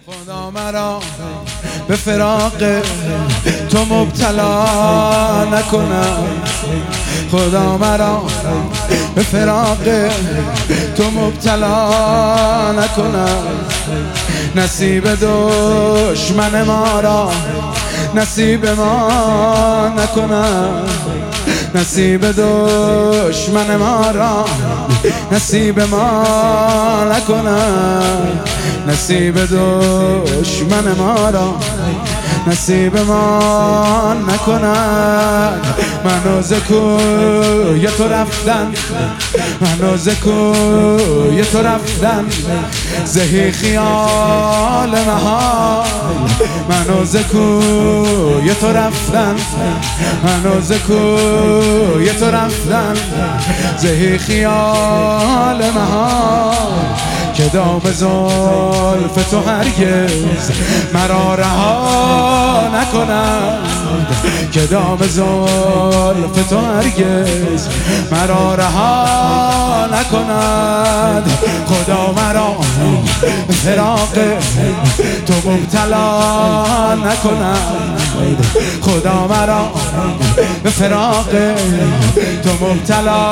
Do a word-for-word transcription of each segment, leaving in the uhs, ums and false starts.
خدا مرا به فراق تو مبتلا نکنم، خدا مرا به فراق تو مبتلا نکنم. نصیب دشمن ما را نصیب ما نکنم، نصیب دشمن ما را نصیب ما نکنم، نصیب دشمن ما را نصیب ما نکنن. منو ز کوی تو رفتن، منو ز کوی تو رفتن، زهی خیال محال. منو ز کوی تو رفتن، منو ز کوی تو رفتن، زهی خیال محال. که دام زلف تو هرگز مرا رها نکند، که دام زلف تو هرگز مرا رها نکند. خدا مرا فراق تو مبتلا نکند، خدا مرا به فراق تو مبتلا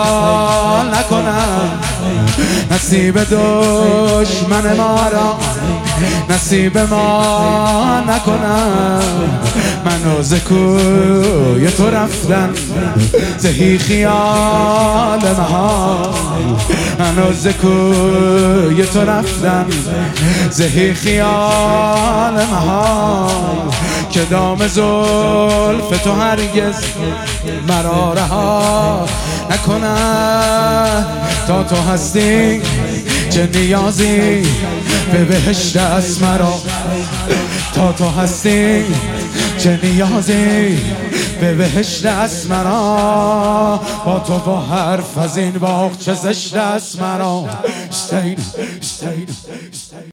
نکند. نصیب دشمن ما را نصیب ما نکنم. منو ز کوی تو رفتن، زهی خیال محال. منو ز کوی تو رفتن، زهی خیال محال. که دام زلف تو هرگز مرا رها نکند. تا تو هستی چه نیازی به بهشت است مرا، تا تو هستی چه نیازی به بهشت است مرا. با تو با حرف از این باغ چه زشت است مرا.